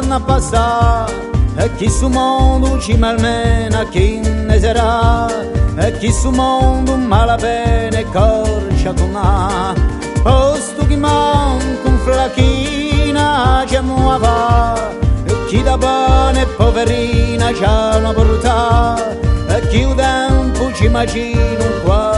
torna a passare, e chi su mondo ci malmena, chi ne sarà, e chi su mondo malapene corcia torna. Posto chi manca un flachina c'è muova, e chi da pane poverina c'ha una portà, e chi un tempo ci immagina un qua